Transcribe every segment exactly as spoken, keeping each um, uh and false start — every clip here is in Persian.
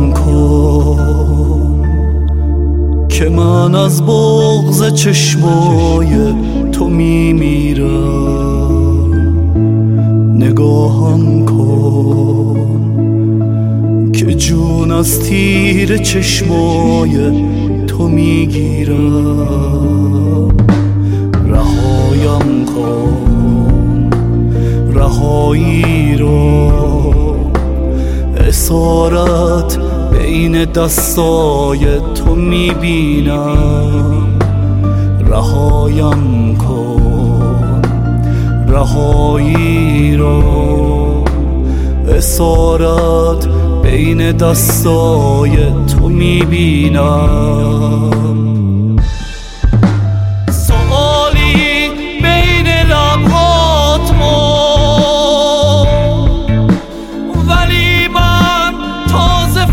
رهایم کن که من از بغض چشمای تو میمیرم. نگاهم کن که جون از تیر چشمای تو میگیرم. رهایم کن رهایی رو، اسارت بین دستای تو میبینم. رهایم کن رهایی رو، اسارت بین دستای تو میبینم. سوالی بین لبهات مون، ولی من تازه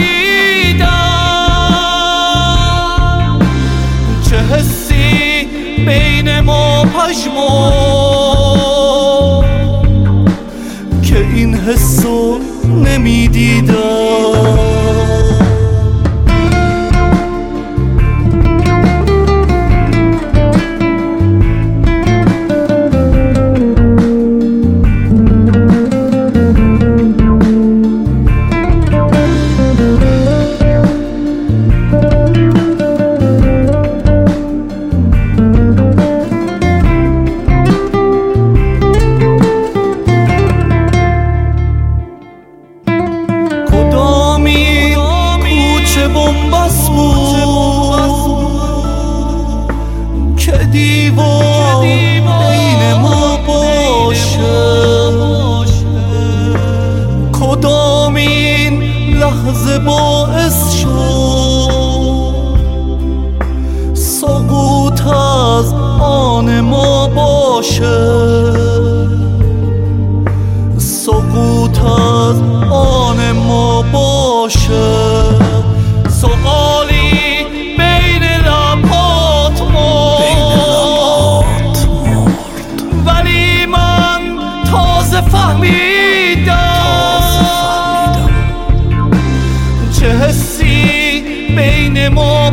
فهمیدم چه حسی بین ما پژمرد که این حسو نمیدیدم. بنبست بود که دیوار بین ما باشه. کدام این لحظه باعث شد سقوط از آن ما باشه. سقوط از آن ما باشه. سوالی بین لبهات مرد، ولی من تازه فهمیدم چه حسی بین ما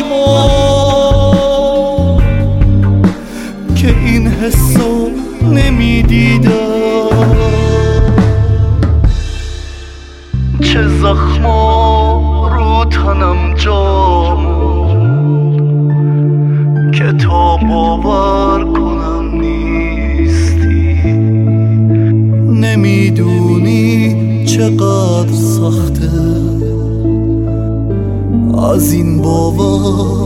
پژمرد که این حسو نمیدیدم. چه زخما رو تنم جا موند که تا باور کنم نیستی. نمیدونی چقدر سخته از این باور